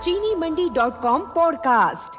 चीनीमंडी.com podcast.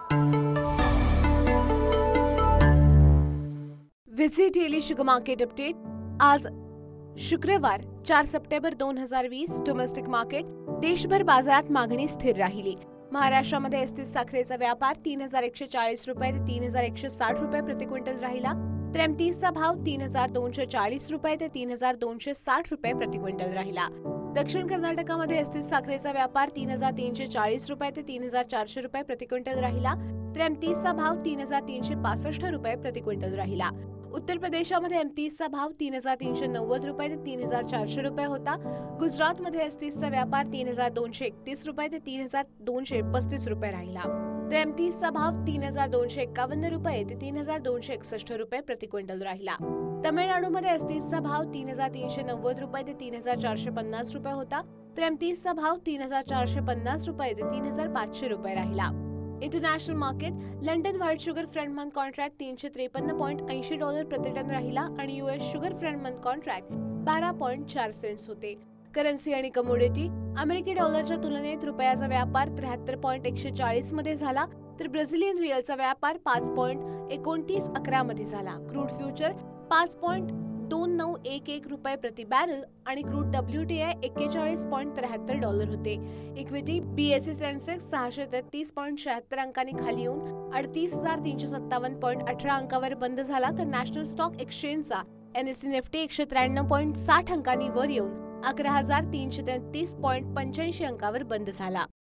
Visit daily sugar market update. आज शुक्रवार 4 September 2020। Domestic market. देशभर बाजारात मागणी स्थिर राहिली। महाराष्ट्रामध्ये एसटीस साखरेचा व्यापार 3,140 रुपये ते 3,160 रुपये प्रति क्विंटल राहिला, तर एमटीचा भाव 3,240 रुपये ते 3,260 रुपये प्रति क्विंटल राहिला। दक्षिण कर्नाटकामध्ये एसटीस साखरेचा व्यापार 3,340 रुपये ते 3,400 रुपये प्रति क्विंटल राहिला, तर एमटीचा भाव 3,365 रुपये प्रति क्विंटल राहिला। उत्तर प्रदेशामध्ये एमटीचा भाव 3,390 रुपये ते 3,400 रुपये होता। गुजरातमध्ये एसटीचा व्यापार 3,231 रुपये ते 3,235 रुपये राहिला, तर एमटीचा भाव 3,251 रुपये ते 3,261 रुपये प्रति क्विंटल राहिला। तमिळनाडूमध्ये एसटीचा भाव 3,390 रुपये ते 3,450 रुपये होता, तर एमटीचा भाव 3,450 रुपये ते 3,500 रुपये राहिला। International market. London white sugar front month contract $353.80 प्रति टन राहिला आणि US sugar front month contract 12.4 cents होते। करन्सी आणि कमोडिटी। अमेरिकी डॉलरच्या तुलनेत रुपयाचा व्यापार 73.140 मध्ये झाला, तर ब्राझिलियन रिअलचा व्यापार 5.2911 मध्ये झाला। क्रूड फ्युचर 5.2911 रुपये प्रति बॅरल आणि क्रूड WTI $41.73 होते। इक्विटी। बीएसई सेन्सेक्स 633.76 अंकांनी खाली येऊन 38,357.18 अंकावर बंद झाला, तर नॅशनल स्टॉक एक्सचेंजचा NSE निफ्टी 193.60 अंकांनी वर येऊन 11,333.85 अंकावर बंद झाला।